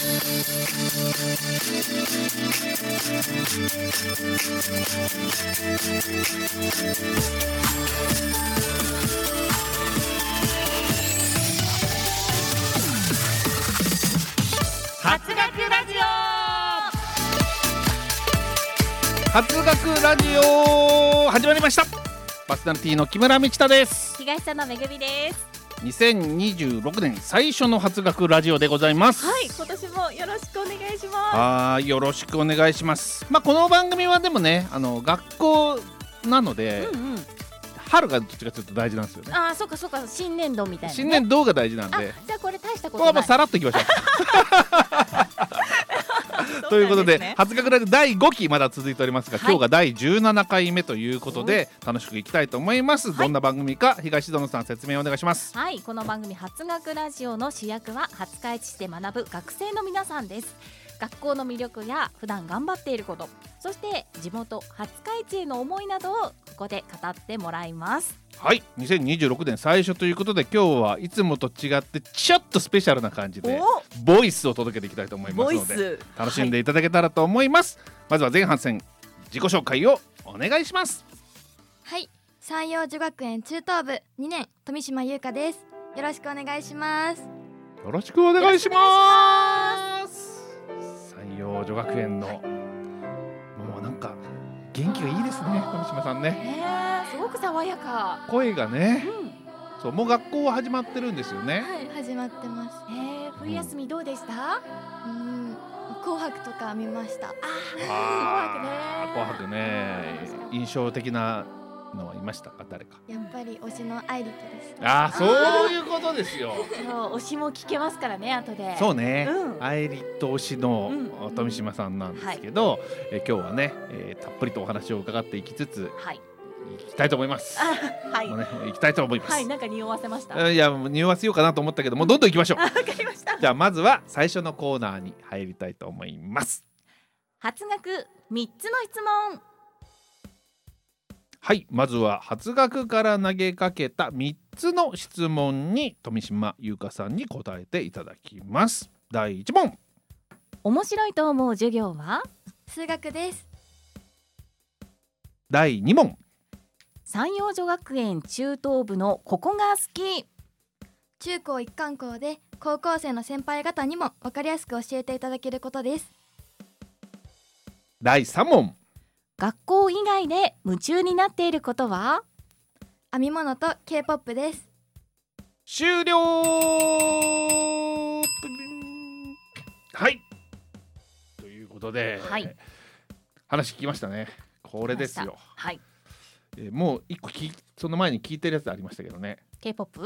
発学ラジオ。 発学ラジオ始まりました。パーソナリティの木村道太です。 東さんのめぐみです。 2026年最初の発学ラジオでございます。 はい、今年もよろしくお願いしまはい、よろしくお願いします。この番組はでもね、学校なので、春がどっちかというと大事なんですよね。 そうかそうか、新年度みたいな、ね、 新年度が大事なんで。 じゃあこれ大したこことはもうさらっといきましょう。ということで、発学ラジオ第5期まだ続いておりますが、今日が第17回目ということで、楽しくいきたいと思います。どんな番組か、東園さん説明お願いします。 はい、この番組発学ラジオの主役は廿日市市で学ぶ学生の皆さんです。学校の魅力や普段頑張っていること、そして地元廿日市への思いなどをここで語ってもらいます。 はい、2026年最初ということで、今日はいつもと違ってちょっとスペシャルな感じでボイスを届けていきたいと思いますので、楽しんでいただけたらと思います。まずは前半戦自己紹介をお願いします。 はい、山陽女学園中等部2年富島優香です。よろしくお願いします。 よろしくお願いします。山陽女学園のもうなんか元気がいいですね、富島さんね。 すごく爽やか。 声がね、そう、もう学校は始まってるんですよね。 はい、始まってます。 冬休みどうでした？ 紅白とか見ました。 紅白ね、印象的なのはいましたか？誰か？ やっぱり推しのアイリットです。 そういうことですよ。 推しも聞けますからね、後で。 そうね、アイリット推しの富島さんなんですけど、今日はね、たっぷりとお話を伺っていきつつ、行きたいと思います。 はい、 もうね、行きたいと思います。 はい、なんか匂わせました。 いや、匂わせようかなと思ったけども、どんどん行きましょう。 わかりました。 じゃあまずは最初のコーナーに入りたいと思います。 発学3つの質問。 はい、まずは発学から投げかけた3つの質問に富島優香さんに答えていただきます。第1問、 面白いと思う授業は？ 数学です。 第2問、 山陽女学園中等部のここが好き。 中高一貫校で高校生の先輩方にも分かりやすく教えていただけることです。 第3問、 学校以外で夢中になっていることは？ 編み物と K-POP です。 終了。はい、ということで、話聞きましたね。これですよ。 はい、 もう一個その前に聞いてるやつありましたけどね。 K-POP？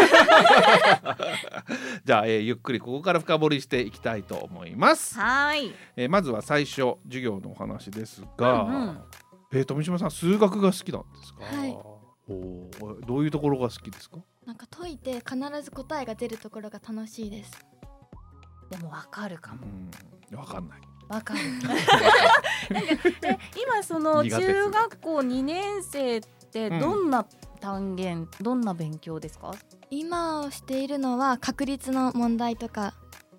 じゃあ、ゆっくりここから深掘りしていきたいと思います。 はい、 まずは最初、授業のお話ですが、富島さん数学が好きなんですか？ はい。 どういうところが好きですか？ なんか解いて必ず答えが出るところが楽しいです。 でもわかるかも。 わかんない。 わかる。今その中学校2年生ってどんな単元、どんな勉強ですか？ 今しているのは確率の問題とか。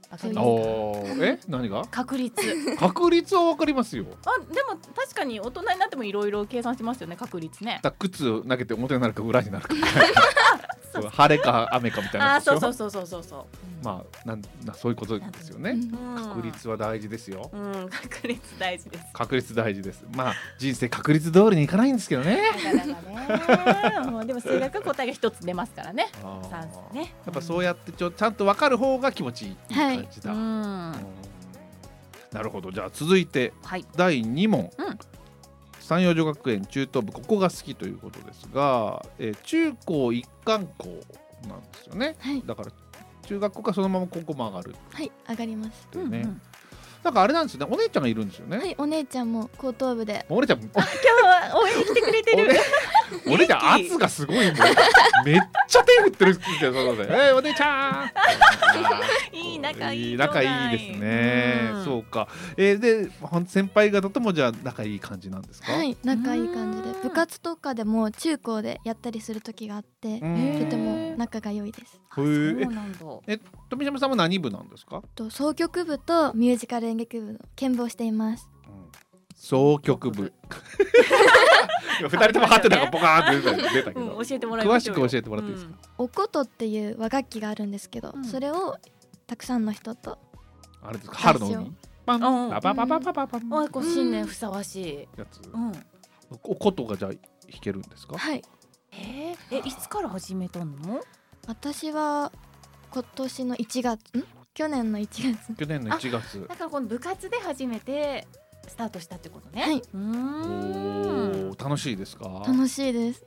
何が？ 確率。 確率はわかりますよ。 でも確かに大人になってもいろいろ計算しますよね、確率ね。 靴投げて表になるか裏になるか晴れか雨かみたいなやつでしょ。 そうそういうことですよね。確率は大事ですよ。 確率大事です。 確率大事です。人生確率通りにいかないんですけどね。 でも数学答えが一つ出ますからね。 やっぱそうやってちゃんと分かる方が気持ちいい感じだ。なるほど。じゃあ続いて、第2問、山陽女学園中等部ここが好きということですが、中高一貫校なんですよね。だから中学校からそのまま高校も上がる。 はい、上がります。 なんかあれなんですよね、お姉ちゃんがいるんですよね。 はい、お姉ちゃんも高等部で。 お姉ちゃん今日は応援に来てくれてる。 お姉ちゃん圧がすごいんだよ。めっちゃ手振ってるんですよ。そうで、お姉ちゃんいい仲いい仲いいですね、そうか。で先輩方ともじゃあ仲いい感じなんですか？ はい、仲いい感じで部活とかでも中高でやったりする時があってとても仲が良いです。 そうなんだ。 富島さんは何部なんですか？ 箏曲部とミュージカル演劇部の兼部をしています。 箏曲部2人ともハテナがポカーンって出たけど、 教えてもらいましょうよ。 詳しく教えてもらっていいですか？ お琴っていう和楽器があるんですけど、それをたくさんの人とあれですか、春の海パンパパパパパパパン、 新年ふさわしいやつ。お琴がじゃあ弾けるんですか？ はい。 いつから始めたの？ 私は今年の1月去年の1月。 去年の1月。 だからこの部活で初めてスタートしたってことね。 はい。 楽しいですか？ 楽しいです。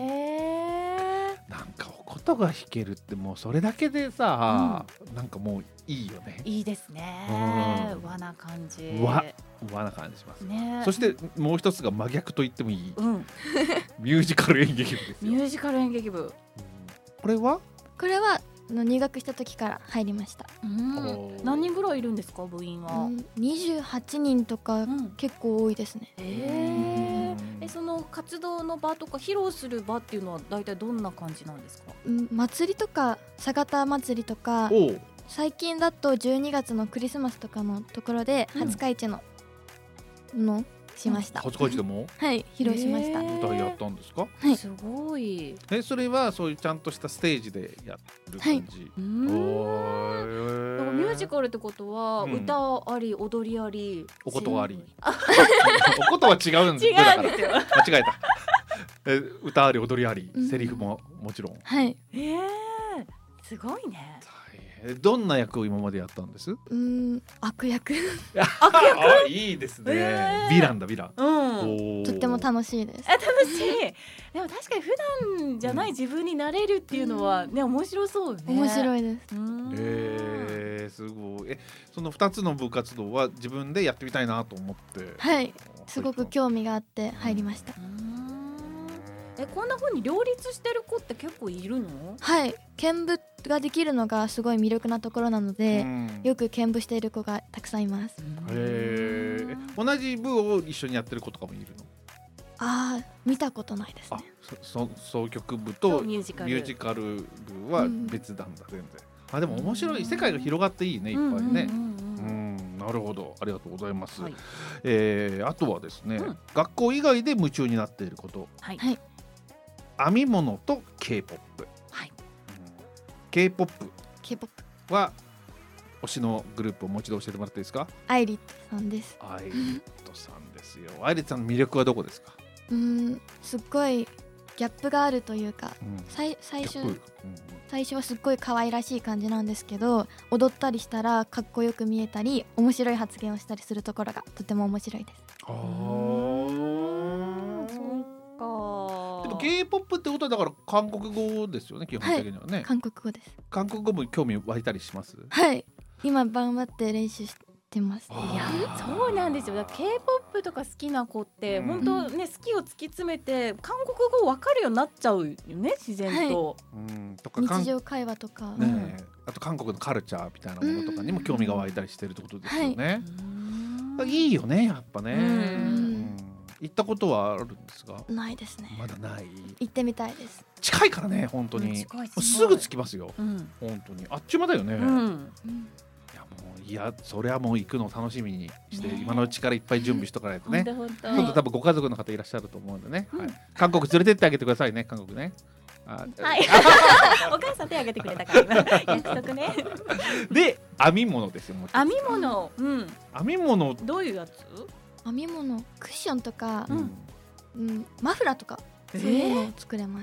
なんかお琴が弾けるってもうそれだけでさ、なんかもういいよね。 いいですね。和な感じ。 和な感じしますね。 そしてもう一つが真逆と言ってもいい、ミュージカル演劇部ですよ。 ミュージカル演劇部。 これは入学した時から入りました。 何人ぐらいいるんですか、部員は ？28人とか結構多いですね。 その活動の場とか披露する場っていうのは大体どんな感じなんですか？ 祭りとか佐賀祭りとか、最近だと12月のクリスマスとかのところで廿日市のしました。 廿日市でもはい披露しました。 舞台やったんですか？ はい。 すごい。 それはそういうちゃんとしたステージでやる感じ？ ミュージカルってことは歌あり踊りありおことありおことは違うんですよ。間違えた歌あり踊りありセリフももちろん。 はい。 すごいね。 どんな役を今までやったんです？ 悪役。 いいですね。ヴィランだ、ヴィラン。 とっても楽しいです。 楽しい。でも確かに普段じゃない自分になれるっていうのはね、面白そうね。 面白いです。 すごい。その2つの部活動は自分でやってみたいなと思って。 はい。すごく興味があって入りました。 こんな風に両立してる子って結構いるの？ はい。兼部ができるのがすごい魅力なところなので、よく兼部している子がたくさんいます。 同じ部を一緒にやってる子とかもいるの？ 見たことないですね。 箏曲部とミュージカル部は別なんだ、全然。でも面白い、世界が広がっていいね、いっぱいね。なるほど、ありがとうございます。あとはですね、学校以外で夢中になっていること。編み物と K-POP。K-POP は推しのグループをもう一度教えてもらっていいですか？ アイリットさんです。 アイリットさんですよ。アイリットさんの魅力はどこですか？ すっごいギャップがあるというか、最初はすっごい可愛らしい感じなんですけど、踊ったりしたらかっこよく見えたり面白い発言をしたりするところがとても面白いです。 でも K-POP ってことはだから韓国語ですよね、基本的にはね。 韓国語です。 韓国語も興味湧いたりします？ はい、今頑張って練習してます。 いや、そうなんですよ。だから K-POP とか好きな子って本当ね、好きを突き詰めて韓国語分かるようになっちゃうよね、自然と。 とか日常会話とか、 あと韓国のカルチャーみたいなものとかにも興味が湧いたりしてるってことですよね。いいよね、やっぱね。行ったことはあるんですか？ ないですね。 まだない。 行ってみたいです。 近いからね、本当に。すぐ着きますよ。本当にあっちゅう間だよね。いや、それはもう行くのを楽しみにして今のうちからいっぱい準備しとかないとね。今度多分ご家族の方いらっしゃると思うんでね。韓国連れてってあげてくださいね、韓国ね。 はい。お母さん手挙げてくれたから約束ね。 で、編み物ですよ。 編み物。 編み物どういうやつ？ 編み物、クッションとか、マフラーとかそういうのを作れます。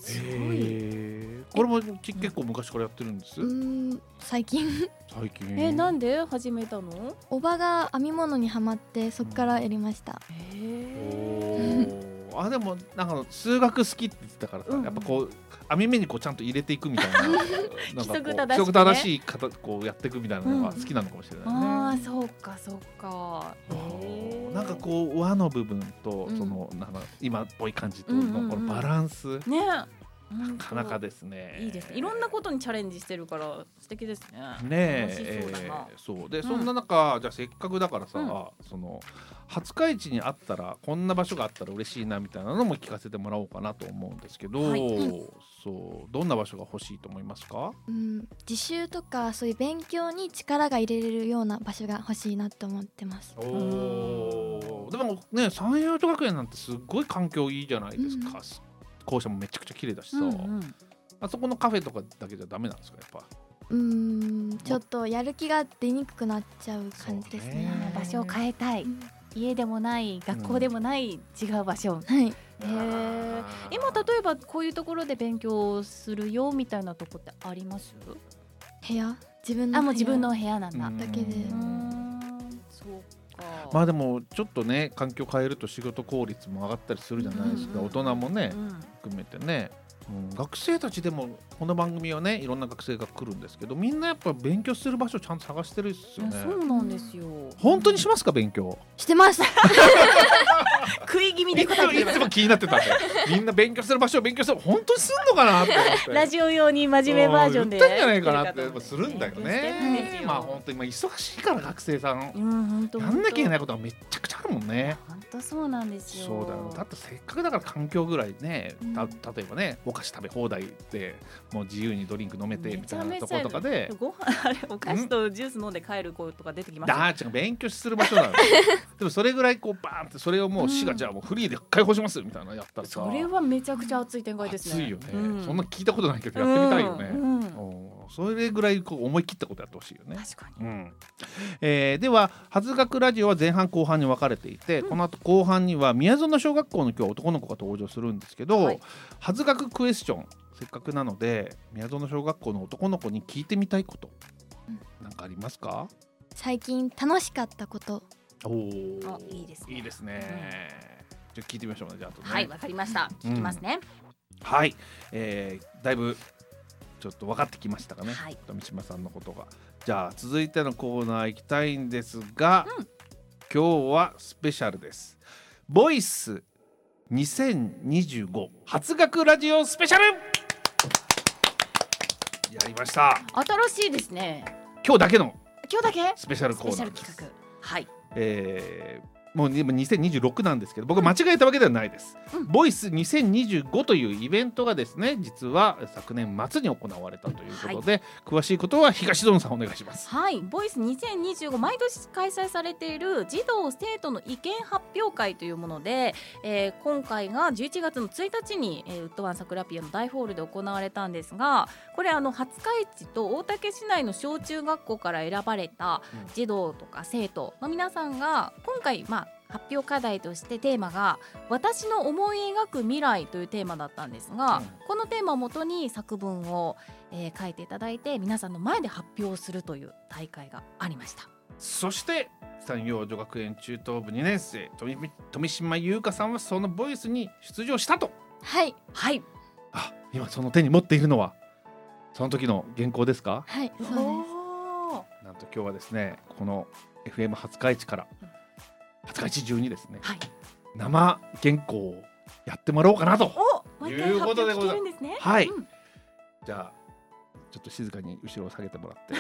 これも結構昔からやってるんです？ 最近。 なんで始めたの？ おばが編み物にハマってそこからやりました。 でもなんか数学好きって言ってたからさ、やっぱこう網目にこうちゃんと入れていくみたいな規則正しい方こうやっていくみたいなのが好きなのかもしれないね。 そうかそうか。 なんかこう和の部分とそのなんか今っぽい感じとのこのバランスね。なかなかですね。 いいですね。いろんなことにチャレンジしてるから素敵ですね。 ねそうで、そんな中じゃあせっかくだからさ、その廿日市にあったらこんな場所があったら嬉しいなみたいなのも聞かせてもらおうかなと思うんですけど、そうどんな場所が欲しいと思いますか？ 自習とかそういう勉強に力が入れれるような場所が欲しいなと思ってます。 でもね、三陽女学園なんてすごい環境いいじゃないですか。校舎もめちゃくちゃ綺麗だしさ、あそこのカフェとかだけじゃダメなんですかやっぱ？ ちょっとやる気が出にくくなっちゃう感じですね。 場所を変えたい、家でもない学校でもない、違う場所。今例えばこういうところで勉強するよみたいなとこってあります？ 部屋？自分の部屋？ もう自分の部屋なんだ。 だけで。 まあでもちょっとね環境変えると仕事効率も上がったりするじゃないですか。大人もね含めてね。学生たちでもこの番組はねいろんな学生が来るんですけど、みんなやっぱ勉強する場所ちゃんと探してるっすよね。 そうなんですよ。 本当にしますか勉強？ してます食い気味で答えていつも気になってたんでみんな勉強する場所を勉強する本当にすんのかなって思ってラジオ用に真面目バージョンで言ったんじゃないかなってするんだよね。まあ本当に忙しいから学生さん、やんなきゃいけないことがめちゃくちゃあるもんね。 本当そうなんですよ。 そうだよ。だってせっかくだから環境ぐらいね、例えばねお菓子食べ放題でもう自由にドリンク飲めてみたいなところとかで、 ご飯あれお菓子とジュース飲んで帰る子とか出てきます。 違う勉強する場所なのでもそれぐらいこうバーンってそれをもう市がじゃあもうフリーで開放しますみたいなやったらさ、 それはめちゃくちゃ熱い展開ですね。 熱いよね、そんな聞いたことないけどやってみたいよね。それぐらいこう思い切ったことやってほしいよね。 確かに。 では初学ラジオは前半後半に分かれていて、この後後半には宮園小学校の今日男の子が登場するんですけど、初学クエスチョンせっかくなので宮園小学校の男の子に聞いてみたいことなんかありますか？ 最近楽しかったこと。 いいですね。 いいですね。じゃあ聞いてみましょうね。じゃあ後ね。 はい、わかりました。聞きますね。 はい、だいぶちょっと分かってきましたかね、富島さんのことが。じゃあ続いてのコーナー行きたいんですが、今日はスペシャルです。ボイス2025初学ラジオスペシャルやりました。 新しいですね。 今日だけスペシャルコーナーです。 スペシャル企画。はい。 もう2026なんですけど、僕間違えたわけではないです、ボイス2025というイベントがですね実は昨年末に行われたということで、詳しいことは東園さんお願いします。 はい、ボイス2025毎年開催されている児童生徒の意見発表会というもので、今回が11月の1日に、ウッドワン桜ピアの大ホールで行われたんですが、これ廿日市と大竹市内の小中学校から選ばれた児童とか生徒の皆さんが今回発表課題としてテーマが私の思い描く未来というテーマだったんですが、このテーマをもとに作文を、書いていただいて皆さんの前で発表するという大会がありました。 そして山陽女学園中等部2年生富島優香さんはそのボイスに出場したと。 はいはい。 今その手に持っているのはその時の原稿ですか？ はい、そうです。 なんと今日はですねこの FM 廿日市から廿日市中にですね、生原稿をやってもらおうかなということでございます。はい、じゃあちょっと静かに後ろを下げてもらって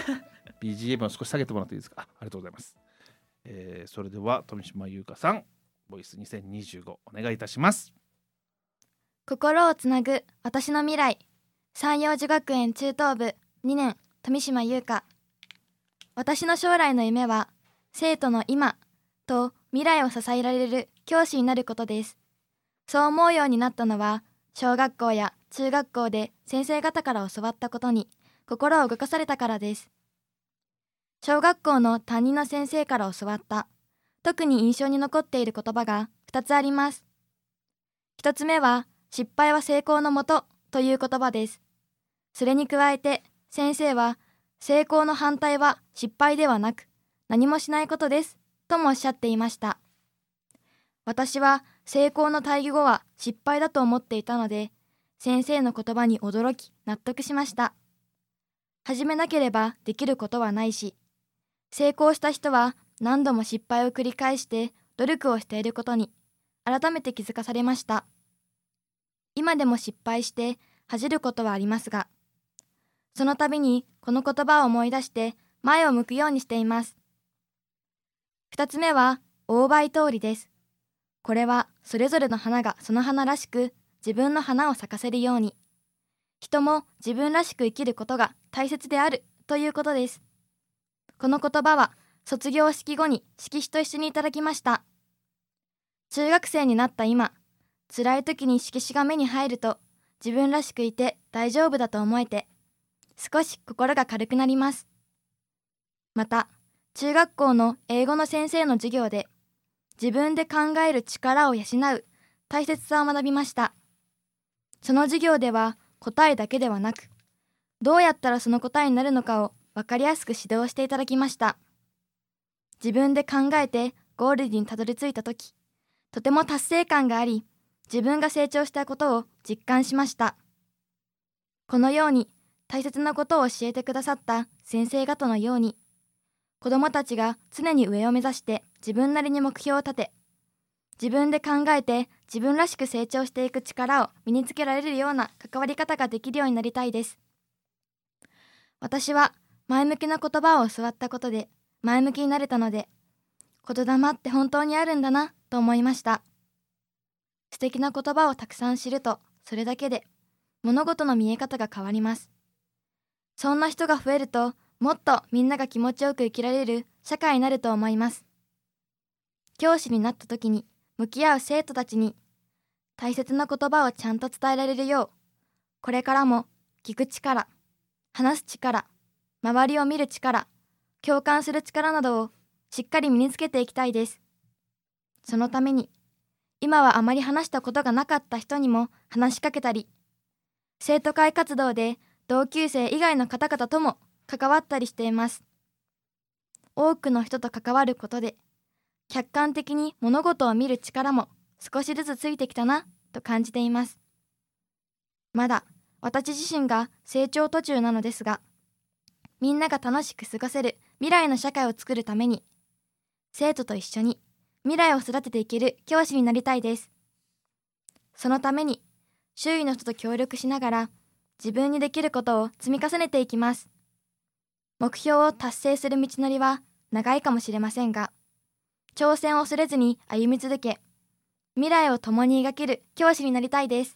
BGM を少し下げてもらっていいですか？ありがとうございます。それでは富島優香さんボイス2025お願いいたします。 心をつなぐ私の未来山陽女学園中等部2年富島優香。私の将来の夢は生徒の今と未来を支えられる教師になることです。そう思うようになったのは小学校や中学校で先生方から教わったことに心を動かされたからです。小学校の担任の先生から教わった特に印象に残っている言葉が2つあります。1つ目は失敗は成功のもとという言葉です。それに加えて先生は成功の反対は失敗ではなく何もしないことですともおっしゃっていました。私は成功の対義語は失敗だと思っていたので、先生の言葉に驚き納得しました。始めなければできることはないし、成功した人は何度も失敗を繰り返して努力をしていることに改めて気づかされました。今でも失敗して恥じることはありますが、その度にこの言葉を思い出して前を向くようにしています。2つ目は大倍通りです。これはそれぞれの花がその花らしく自分の花を咲かせるように、人も自分らしく生きることが大切であるということです。この言葉は卒業式後に色紙と一緒にいただきました。中学生になった今、辛い時に色紙が目に入ると自分らしくいて大丈夫だと思えて、少し心が軽くなります。また、中学校の英語の先生の授業で自分で考える力を養う大切さを学びました。その授業では答えだけではなく、どうやったらその答えになるのかを分かりやすく指導していただきました。自分で考えてゴールにたどり着いたとき、とても達成感があり、自分が成長したことを実感しました。このように大切なことを教えてくださった先生方のように、子どもたちが常に上を目指して自分なりに目標を立て、自分で考えて自分らしく成長していく力を身につけられるような関わり方ができるようになりたいです。私は前向きな言葉を教わったことで前向きになれたので、言霊って本当にあるんだなと思いました。素敵な言葉をたくさん知ると、それだけで物事の見え方が変わります。そんな人が増えると、もっとみんなが気持ちよく生きられる社会になると思います。教師になった時に向き合う生徒たちに大切な言葉をちゃんと伝えられるよう、これからも聞く力、話す力、周りを見る力、共感する力などをしっかり身につけていきたいです。そのために、今はあまり話したことがなかった人にも話しかけたり、生徒会活動で同級生以外の方々とも関わったりしています。多くの人と関わることで、客観的に物事を見る力も少しずつついてきたなと感じています。まだ私自身が成長途中なのですが、みんなが楽しく過ごせる未来の社会を作るために、生徒と一緒に未来を育てていける教師になりたいです。そのために周囲の人と協力しながら自分にできることを積み重ねていきます。目標を達成する道のりは長いかもしれませんが、挑戦を恐れずに歩み続け、未来を共に描ける教師になりたいです。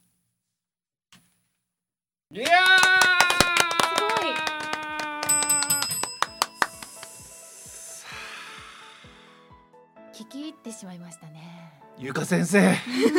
いやー、 聞き入ってしまいましたね。 ゆか先生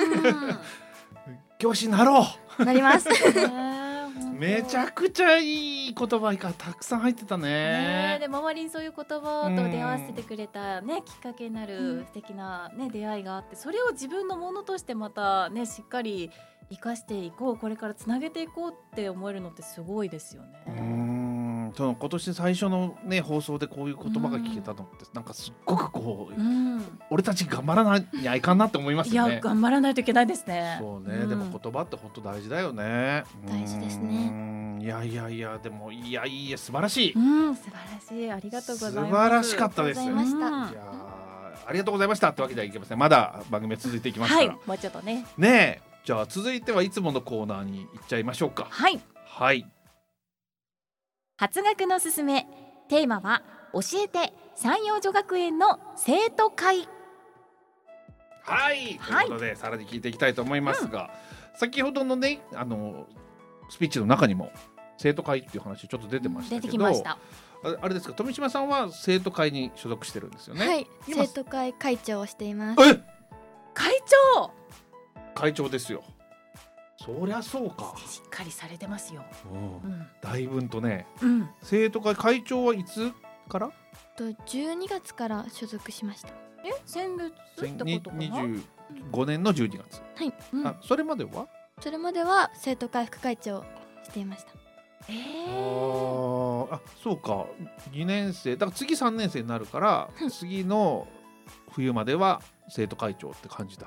教師になろうなりますめちゃくちゃいい言葉がたくさん入ってたね。 で周りにそういう言葉と出会わせてくれた、ね、きっかけになる素敵な、ね、出会いがあって、それを自分のものとしてまた、ね、しっかり生かしていこう、これからつなげていこうって思えるのってすごいですよね。 その今年最初の、ね、放送でこういう言葉が聞けたのって、なんかすっごくこう、俺たち頑張らないにゃいかんなって思いますよね。 いや頑張らないといけないですね。 そうね、でも言葉って本当大事だよね。 大事ですね。 いやでもいや素晴らしい、 素晴らしい、ありがとうございます。 素晴らしかったです。 ありがとうございました。 いやありがとうございましたってわけではいけません。まだ番組は続いていきますから、 もうちょっとね。 じゃあ続いてはいつものコーナーに行っちゃいましょうか。はい、 初学のすすめ、テーマは教えて山陽女学園の生徒会。 ということでさらに聞いていきたいと思いますが、先ほどのねスピーチの中にも生徒会っていう話ちょっと出てましたけど、 出てきました。 あれですか、富島さんは生徒会に所属してるんですよね。はい、 生徒会会長をしています。 会長ですよ。そりゃそうか、 しっかりされてますよ。 だいぶんとね、生徒会会長はいつから ？12月から所属しました。 先月ってことかな。 25年の12月。 はい、 それまでは生徒会副会長をしていました。 そうか、2年生だから次3年生になるから、次の冬までは生徒会長って感じだ。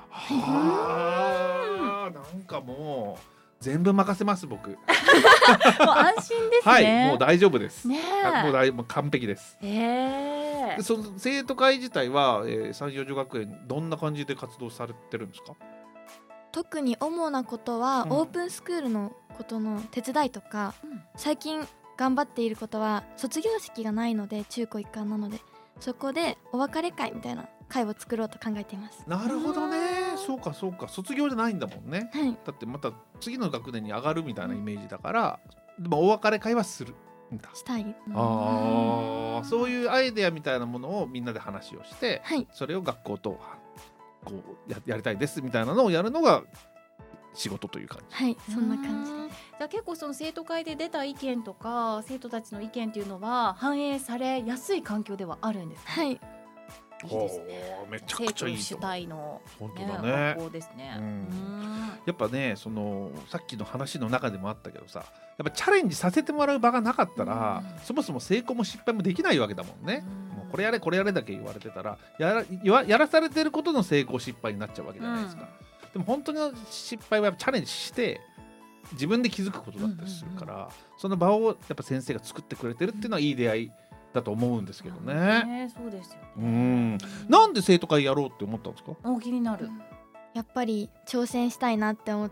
なんかもう全部任せます僕。もう安心ですね。 はい、もう大丈夫です。 ね、 もう完璧です。でその生徒会自体は、山陽女学園どんな感じで活動されてるんですか？ 特に主なことは、オープンスクールのことの手伝いとか、最近頑張っていることは卒業式がないので、中高一貫なのでそこでお別れ会みたいな会を作ろうと考えています。 なるほどね。そうかそうか、卒業じゃないんだもんね、だってまた次の学年に上がるみたいなイメージだから、でもお別れ会はするんだ。 したい。 そういうアイデアみたいなものをみんなで話をして、それを学校とこう やりたいですみたいなのをやるのが仕事という感じ。 はい、そんな感じで。 じゃあ結構その生徒会で出た意見とか生徒たちの意見っていうのは反映されやすい環境ではあるんですか？ はい、 いいですね。 めちゃくちゃいいと思う。 生徒主体の、 本当だね、 学校ですね。 やっぱね、そのさっきの話の中でもあったけどさ、やっぱチャレンジさせてもらう場がなかったら、そもそも成功も失敗もできないわけだもんね。もうこれやれこれやれだけ言われてたらやらされてることの成功失敗になっちゃうわけじゃないですか、でも本当の失敗はやっぱチャレンジして自分で気づくことだったりするから、その場をやっぱ先生が作ってくれてるっていうのはいい出会いだと思うんですけどね。 そうですよね。 なんで生徒会やろうって思ったんですか？ 気になる。 やっぱり挑戦したいなって思って。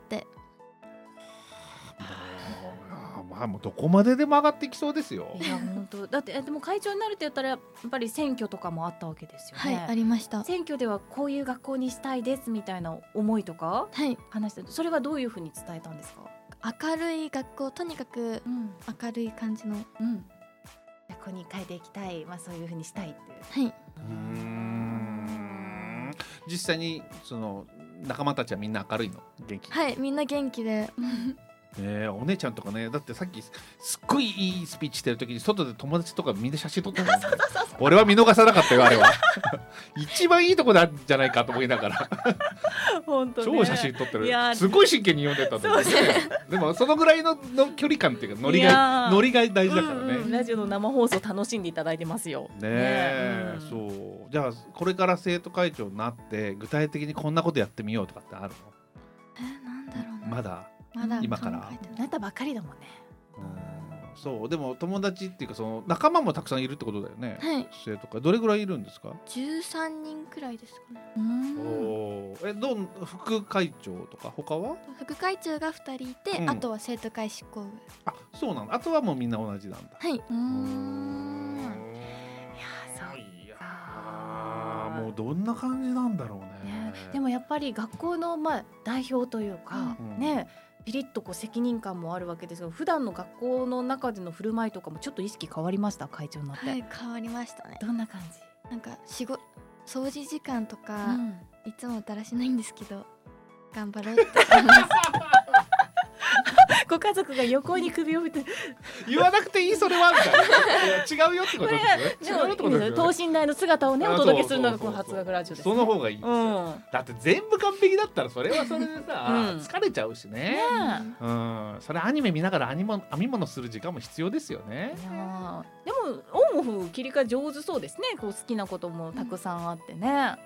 もうどこまででも上がってきそうですよ。 いや本当だって、でも会長になるって言ったらやっぱり選挙とかもあったわけですよね。 はい、ありました。 選挙ではこういう学校にしたいですみたいな思いとか話して、それはどういうふうに伝えたんですか？ 明るい学校、とにかく明るい感じの、 学校に変えていきたい、そういうふうにしたいっていう。 はい。 実際にその仲間たちはみんな明るいの？元気？ はい、みんな元気で。 お姉ちゃんとかね、だってさっきすっごいいいスピーチしてる時に外で友達とかみんな写真撮ってたもんね。俺は見逃さなかったよあれは。一番いいとこなんじゃないかと思いながら本当、ね、 超写真撮ってる。すごい真剣に読んでたんだよね。でもそのぐらいの距離感っていうかノリが大事だからね、 ラジオの生放送楽しんでいただいてますよね。そうじゃあこれから生徒会長になって具体的にこんなことやってみようとかってあるの？ なんだろうな。 まだ今からなったばっかりだもんね。 そうでも友達っていうかその仲間もたくさんいるってことだよね。 はい。 生徒会どれぐらいいるんですか ？13人くらいですかね。 副会長とか他は？ 副会長が2人いて、あとは生徒会執行部。 そうなの。あとはもうみんな同じなんだ。 はい。いやもうどんな感じなんだろうね。 でもやっぱり学校の代表というかね、ピリッと責任感もあるわけですが、普段の学校の中での振る舞いとかもちょっと意識変わりました？会長になって。 はい、変わりましたね。 どんな感じ？ なんか掃除時間とか、いつもだらしないんですけど頑張ろうって思います。 ご家族が横に首を振って言わなくていいそれはみたいな。違うよってことですよね。違うよってことですよね。 等身大の姿をねお届けするのがこの初学ラジオです。 その方がいいですよ。だって全部完璧だったらそれはそれでさ疲れちゃうしね。それアニメ見ながら編み物する時間も必要ですよね。 でもオンオフ切り替え上手そうですね。好きなこともたくさんあってね。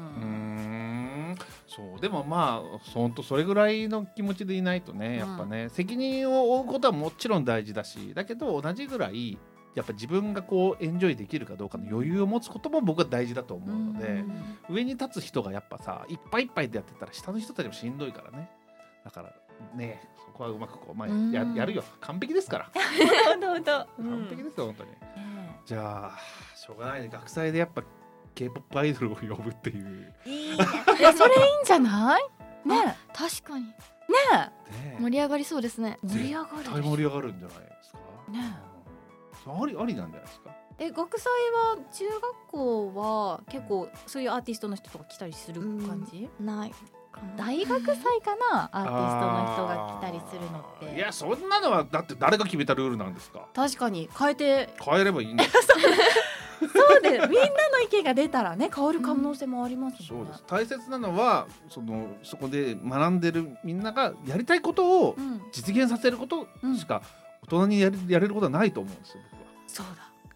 そうでも本当それぐらいの気持ちでいないとね、やっぱね責任を負うことはもちろん大事だし、だけど同じぐらいやっぱ自分がエンジョイできるかどうかの余裕を持つことも僕は大事だと思うので、上に立つ人がやっぱさいっぱいいっぱいでやってたら下の人たちもしんどいからね。だからね、そこはうまくやるよ。完璧ですから本当完璧ですよ本当に。じゃあしょうがないね、学祭でやっぱK-POP アイドルを呼ぶっていう。 それいいんじゃないね。 確かにね盛り上がりそうですね。 絶対盛り上がるんじゃないですかね。ありなんじゃないですか。 学祭は中学校は結構そういうアーティストの人とか来たりする感じ？ ない大学祭かな、アーティストの人が来たりするのって。 いやそんなのはだって誰が決めたルールなんですか。 確かに変えればいいんだ。 そうでみんなの意見が出たらね変わる可能性もありますね。 そうです。大切なのはそこで学んでるみんながやりたいことを実現させることしか大人にやれることはないと思うんですよ僕は。 そうだ。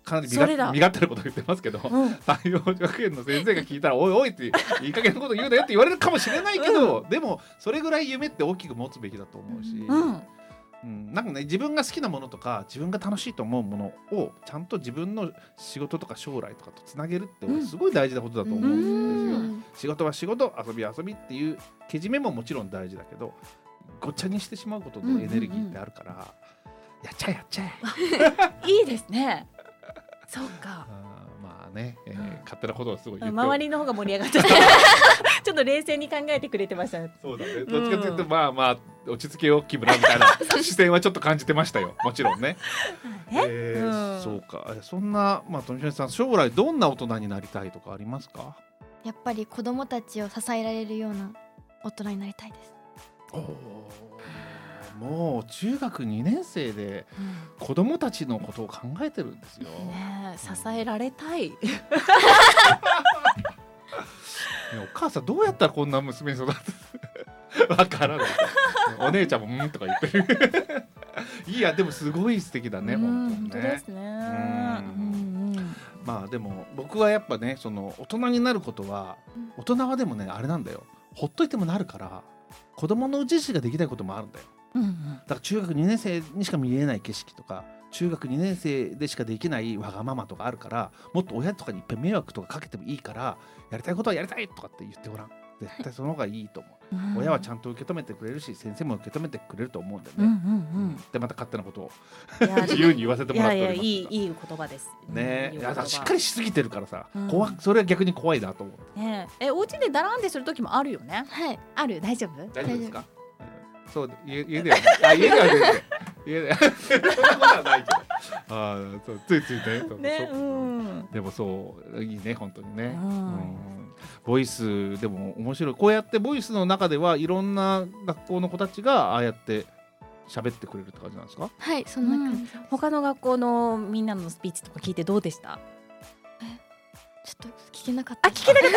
かなり身勝手なこと言ってますけど、山陽学園の先生が聞いたらおいおいっていい加減なこと言うなよって言われるかもしれないけど、でもそれぐらい夢って大きく持つべきだと思うし、なんかね、自分が好きなものとか自分が楽しいと思うものをちゃんと自分の仕事とか将来とかとつなげるってすごい大事なことだと思うんですよ。仕事は仕事、遊びは遊びっていうけじめももちろん大事だけど、ごっちゃにしてしまうことのエネルギーってあるから、やっちゃえいいですね。そうか。 まあね、勝手なことをすごい言って、 周りの方が盛り上がってちょっと冷静に考えてくれてましたね。 そうだね。どっちかというと、まあ落ち着けよ木村みたいな視線はちょっと感じてましたよ。もちろんね。そうか。そんな富島さん、将来どんな大人になりたいとかありますか？ やっぱり子供たちを支えられるような大人になりたいです。 もう中学2年生で子供たちのことを考えてるんですよ。 支えられたい。 お母さんどうやったらこんな娘に育つわからない。お姉ちゃんもとか言ってる。いやでもすごい素敵だね。 本当ですね。 まあでも僕はやっぱね、その大人になることは、大人はでもねあれなんだよ、ほっといてもなるから、子供のうちしかできないこともあるんだよ。だから中学2年生にしか見えない景色とか、中学2年生でしかできないわがままとかあるから、もっと親とかにいっぱい迷惑とかかけてもいいから、やりたいことはやりたいとかって言ってごらん。絶対その方がいいと思う。親はちゃんと受け止めてくれるし、先生も受け止めてくれると思うんだよね。でまた勝手なことを自由に言わせてもらっております。 いい言葉ですね。いやしっかりしすぎてるからさ、それは逆に怖いなと思う。 お家でダランでする時もあるよね。ある。大丈夫？ 大丈夫ですか？そう家では家では家でそんなことはないけど、そうついついね。でもそういいね、本当にね。ボイスでも面白い。こうやってボイスの中ではいろんな学校の子たちがああやって喋ってくれるって感じなんですか？ はい、そんな感じ。 他の学校のみんなのスピーチとか聞いてどうでした？ ちょっと聞けなかった。 聞けなかった。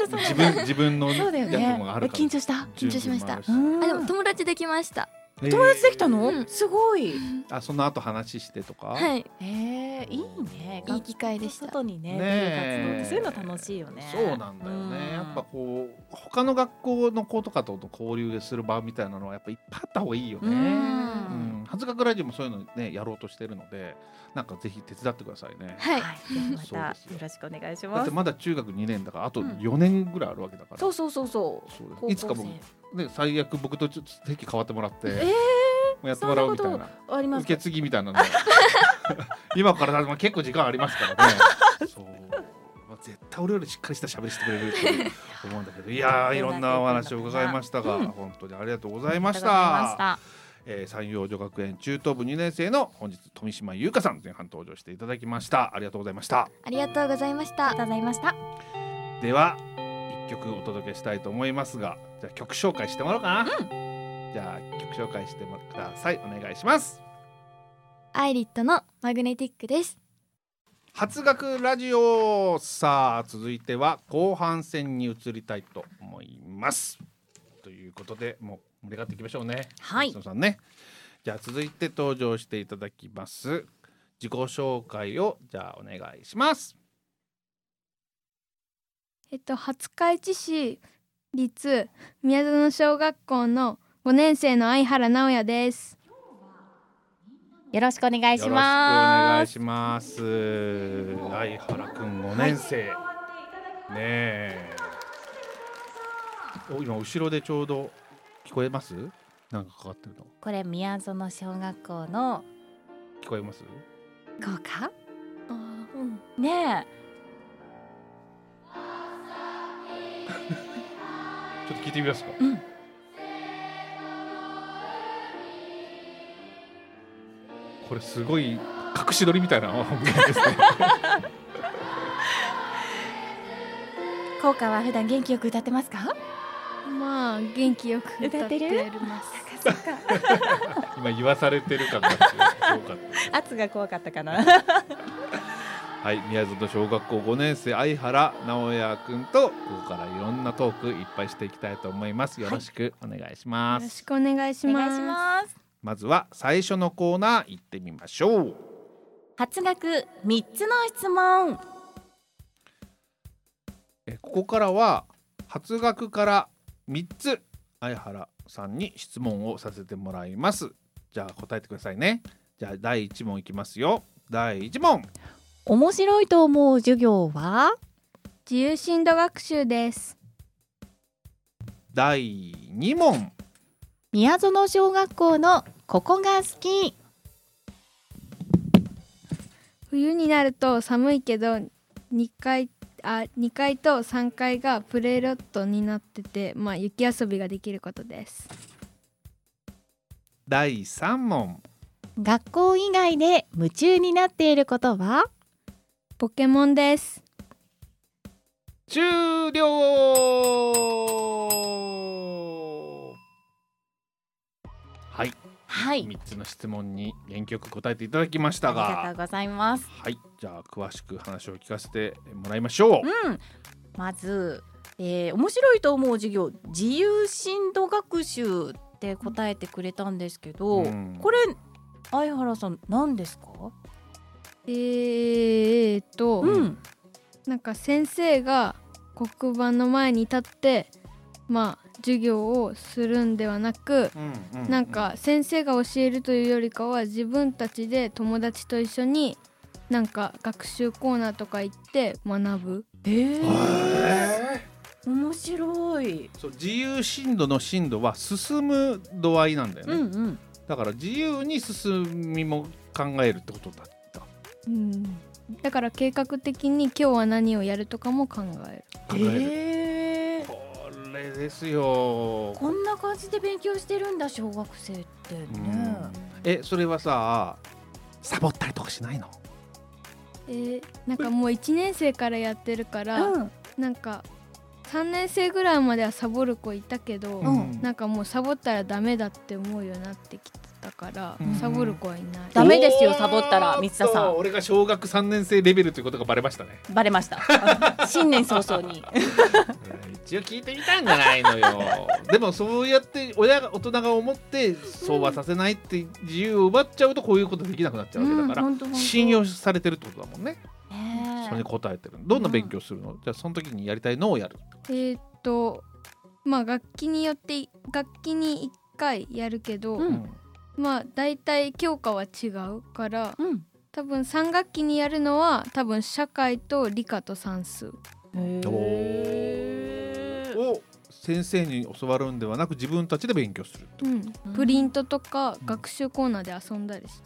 そうなんです。自分のやつもあるから。 緊張した？ 緊張しました。でも友達できました。 友達できたの？すごい。 その後話してとか。 はい。 いいね。 いい機会でした。 外にね、出る活動ってそういうの楽しいよね。 そうなんだよね。やっぱこう他の学校の子とかと交流する場みたいなのはやっぱいっぱいあった方がいいよね。初学ラジオもそういうのねやろうとしてるので、なんかぜひ手伝ってくださいね。 はい。 またよろしくお願いします。 だってまだ中学2年だからあと4年ぐらいあるわけだから。 そういつかもね、最悪僕と席変わってもらって、やってもらうみたいな受け継ぎみたいなの今から結構時間ありますからね。そう絶対俺よりしっかりした喋りしてくれると思うんだけど、いやいろんなお話を伺いましたが、本当にありがとうございました。山陽女学園中等部2年生の本日富島優香さん、前半登場していただきました。ありがとうございました。 ありがとうございました。 では1曲お届けしたいと思いますが、じゃあ曲紹介してもらおうかな。じゃあ曲紹介してください。お願いします。 アイリットのマグネティックです。 初学ラジオ。さあ続いては後半戦に移りたいと思います。ということでもう盛り上がっていきましょうね。 はい。 さんね。じゃあ続いて登場していただきます。自己紹介をじゃあお願いします。 廿日市市立宮園小学校の5年生の相原直也です。 よろしくお願いします。 よろしくお願いします。相原くん5年生、ねえ。今後ろでちょうど聞こえます？なんかかかってるの？ これ宮園小学校の聞こえます？ 校歌？ねえ。 ちょっと聞いてみますか。これすごい隠し撮りみたいな音源ですね。 校歌は普段元気よく歌ってますか？ まあ元気よく歌ってやります。 今言わされてる感が強かった。圧が怖かったかな。 はい、宮園小学校5年生相原直也くんとここからいろんなトークいっぱいしていきたいと思います。よろしくお願いします。 よろしくお願いします。 まずは最初のコーナー行ってみましょう。 初学3つの質問。 ここからは初学から3つ相原さんに質問をさせてもらいます。じゃあ答えてくださいね。じゃあ第1問いきますよ。第1問、 面白いと思う授業は？ 自由深度学習です。 第2問、 宮園小学校のここが好き。 冬になると寒いけど2階と3階がプレイロットになってて、雪遊びができることです。 第3問、 学校以外で夢中になっていることは？ ポケモンです。 終了。はい、 はい、 3つの質問に元気よく答えていただきましたが、 ありがとうございます。 はい、じゃあ詳しく話を聞かせてもらいましょう。 まず、面白いと思う授業、自由深度学習って答えてくれたんですけど、これ相原さん何ですか？ なんか先生が黒板の前に立って授業をするんではなく、なんか先生が教えるというよりかは自分たちで友達と一緒になんか学習コーナーとか行って学ぶ。 面白い。 そう、自由深度の深度は進む度合いなんだよね、だから自由に進みも考えるってことだった、 だから計画的に今日は何をやるとかも考える。 これですよ。 こんな感じで勉強してるんだ小学生ってね。 それはさ、サボったりとかしないの？ なんかもう1年生からやってるから、なんか3年生ぐらいまではサボる子いたけど、なんかもうサボったらダメだって思うようになってきたから、サボる子はいない。 ダメですよサボったら。三田さん、 俺が小学3年生レベルということがバレましたね。 バレました新年早々に一応聞いてみたんじゃないのよでもそうやって大人が思ってそうはさせないって自由を奪っちゃうとこういうことできなくなっちゃうわけだから、信用されてるってことだもんね。それに答えてる。どんな勉強するの？じゃあその時にやりたいのをやる。 楽器によって楽器に1回やるけど、だいたい教科は違うから、多分3学期にやるのは多分社会と理科と算数。 を先生に教わるんではなく自分たちで勉強する、 プリントとか学習コーナーで遊んだりして、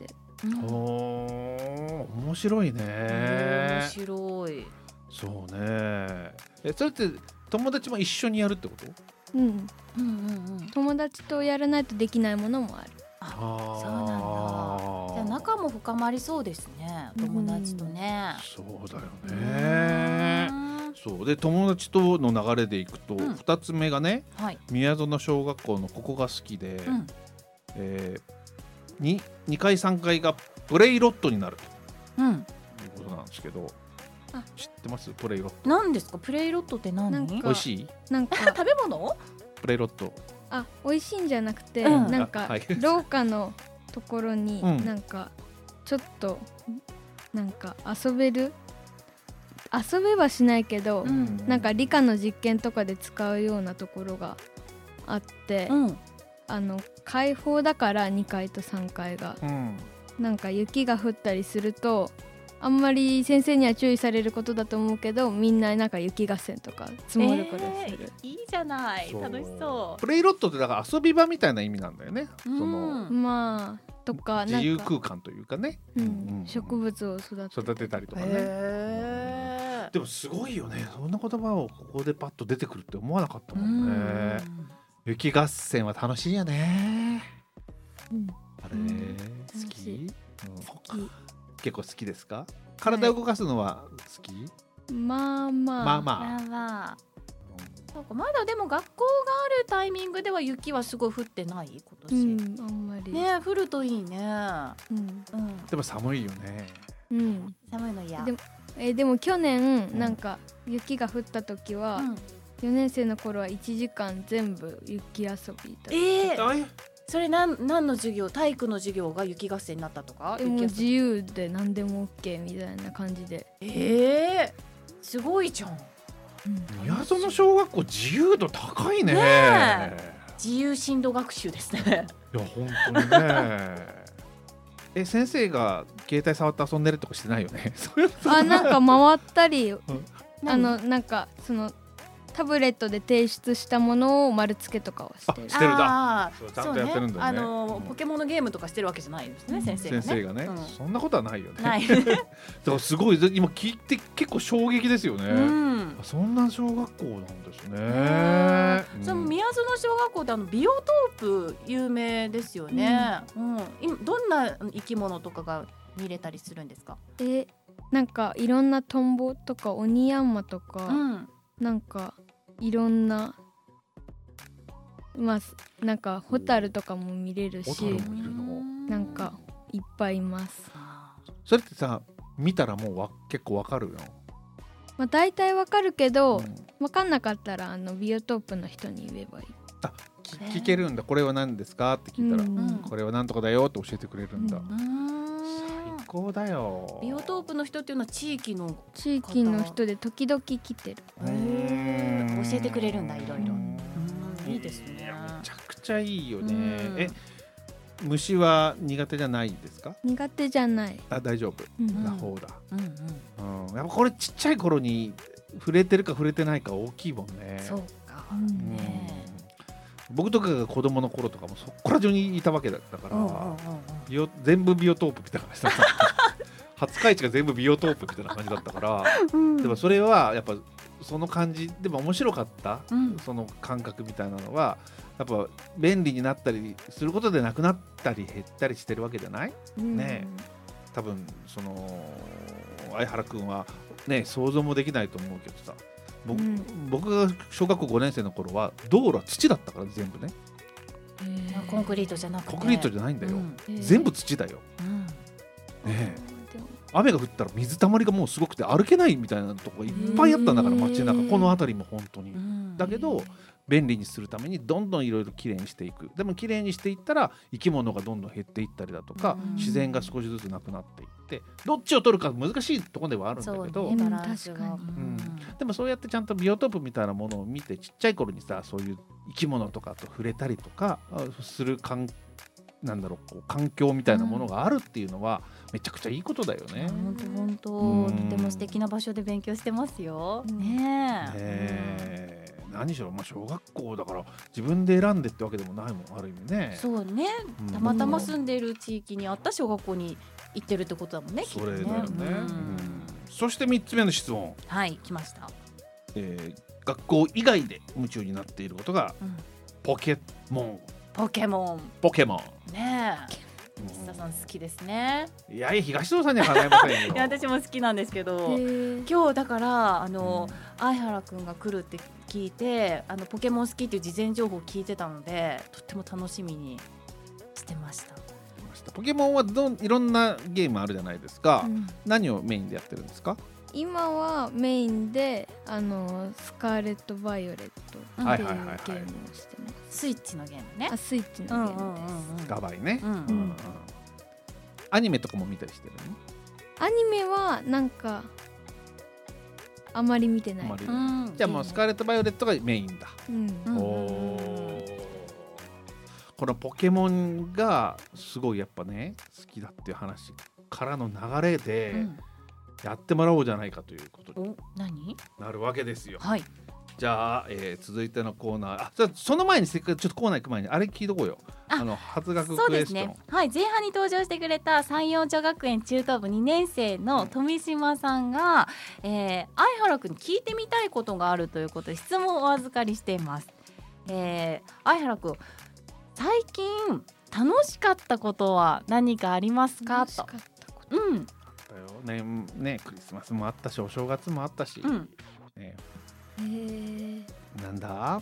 面白いね。 面白い。 そうね。それって友達も一緒にやるってこと？ 友達とやらないとできないものもある。 そうなんだ。じゃあ仲も深まりそうですね、友達とね。 そうだよね。そうで友達との流れでいくと、2つ目がね、宮園小学校のここが好きで、2階3階がプレイロットになるということなんですけど、知ってます？プレイロット何ですか？プレイロットって何？ 美味しい？ なんか食べ物？ プレイロット、 美味しいんじゃなくて、なんか廊下のところになんかちょっとなんか遊べはしないけど、なんか理科の実験とかで使うようなところがあって、開放だから2階と3階が、なんか雪が降ったりするとあんまり先生には注意されることだと思うけど、みんななんか雪合戦とか積もることする。 いいじゃない、楽しそう。 プレイロットってだから遊び場みたいな意味なんだよね。 とか自由空間というかね、 植物を育てたりとかね。でもすごいよね、そんな言葉をここでパッと出てくるって思わなかったもんね。雪合戦は楽しいよね。あれ好き？結構好きですか？体を動かすのは好き？ まあそうか、まだでも学校があるタイミングでは雪はすごい降ってない？今年、 あんまりね、降るといいね。 でも寒いよね。 寒いの嫌。 でも去年なんか雪が降った時は、4年生の頃は1時間全部雪遊びだ。 それ何の授業、体育の授業が雪合戦になったとか？ もう自由で何でも OK みたいな感じで。 すごいじゃん。 宮園小学校自由度高いね。 自由進路学習ですね。 いや本当にね。先生が携帯触って遊んでるとかしてないよね。 なんか回ったり、なんかそのタブレットで提出したものを丸付けとかをしてる。 してるだ。ちゃんとやってるんだね。 ポケモンのゲームとかしてるわけじゃないんですね、先生がね。 そんなことはないよね。だからすごい今聞いて結構衝撃ですよね。そんな小学校なんですね。 その宮園小学校でビオトープ有名ですよね。どんな生き物とかが見れたりするんですか？ なんかいろんなトンボとかオニヤンマとか、なんかいろんななんかホタルとかも見れるし、なんかいっぱいいます。 それってさ、見たらもう結構わかるの？ 大体わかるけど、わかんなかったらビオトープの人に言えばいい。 聞けるんだ。これは何ですかって聞いたら、これは何とかだよって教えてくれるんだ。最高だよ。 ビオトープの人っていうのは地域の人で時々来てる。 教えてくれるんだ、いろいろ。いいですね。 めちゃくちゃいいよね。虫は苦手じゃないですか？ 苦手じゃない。 大丈夫な方だ。やっぱこれちっちゃい頃に触れてるか触れてないか大きいもんね。 そうか。 僕とかが子供の頃とかもそこら中にいたわけだったから、全部ビオトープみたいな感じだった。廿日市が全部ビオトープみたいな感じだったから、でもそれはやっぱその感じでも面白かった、その感覚みたいなのはやっぱ便利になったりすることでなくなったり減ったりしてるわけじゃない？ね、多分その相原くんはね想像もできないと思うけどさ、僕が小学校5年生の頃は道路は土だったから全部ね。 コンクリートじゃなくて。 コンクリートじゃないんだよ。全部土だよ。ねえ。雨が降ったら水たまりがもうすごくて歩けないみたいなとこがいっぱいあったんだから、街の中この辺りも本当に。だけど便利にするためにどんどんいろいろきれいにしていく。でもきれいにしていったら生き物がどんどん減っていったりだとか、自然が少しずつなくなっていって、どっちを取るか難しいところではあるんだけど、でもそうやってちゃんとビオトープみたいなものを見て、ちっちゃい頃にさ、そういう生き物とかと触れたりとかする環境みたいなものがあるっていうのはめちゃくちゃいいことだよね。 本当とても素敵な場所で勉強してますよ。 何しろ小学校だから自分で選んでってわけでもないもん、ある意味ね。 そうね、たまたま住んでいる地域にあった小学校に行ってるってことだもんね。 それだよね。そして3つ目の質問。 はい来ました。 学校以外で夢中になっていることがポケモンねえ。岸田さん好きですね。 いや東野さんには叶いませんよ。 いや私も好きなんですけど、今日だから相原くんが来るって聞いて、ポケモン好きっていう事前情報を聞いてたので、とっても楽しみにしてました。 ポケモンはいろんなゲームあるじゃないですか。何をメインでやってるんですか？ 今はメインでスカーレット・バイオレットっていうゲームをしてます。 スイッチのゲームね。 スイッチのゲームです。 ガバイね。アニメとかも見たりしてるの？ アニメはなんかあまり見てない。 じゃあもうスカーレット・バイオレットがメインだ。このポケモンがすごいやっぱね好きだっていう話からの流れで、やってもらおうじゃないかということになるわけですよ。じゃあ、続いてのコーナー、じゃあその前にせっかくちょっとコーナー行く前にあれ聞いとこうよ。初学クエスチョン。 そうですね。前半に登場してくれた山陽女学園中等部2年生の富島さんが、相原くんに聞いてみたいことがあるということで質問をお預かりしています。相原くん、最近楽しかったことは何かありますかと。 ね、クリスマスもあったしお正月もあったし、なんだ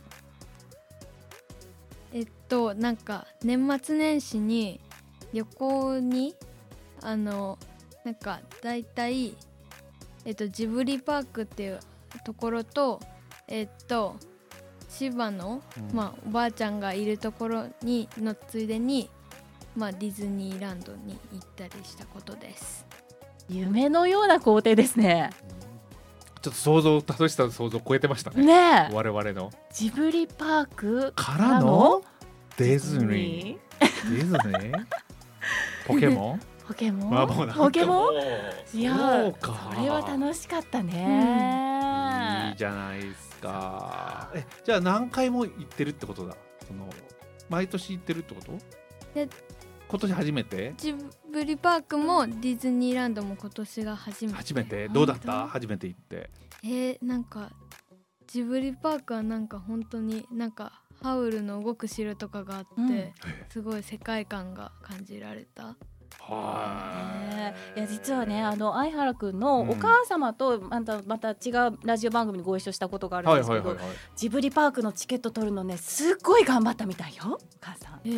なんか年末年始に旅行になんかだいたいジブリパークっていうところと千葉の、おばあちゃんがいるところにのついでに、ディズニーランドに行ったりしたことです。 夢のような工程ですね。 ちょっと正しさの想像を超えてましたね。 ねえ、 我々のジブリパークからのディズニーポケモンポケモン、いやそれは楽しかったね、 いいじゃないですか。じゃあ何回も行ってるってことだ。毎年行ってるってこと？今年初めて？ ジブリパークもディズニーランドも今年が初めて。 どうだった？初めて行って。 なんかジブリパークはなんか本当になんかハウルの動く城とかがあって、すごい世界観が感じられた。 いや実はね、相原くんのお母様とまた違うラジオ番組にご一緒したことがあるんですけど、ジブリパークのチケット取るのね、すっごい頑張ったみたいよ、お母さん。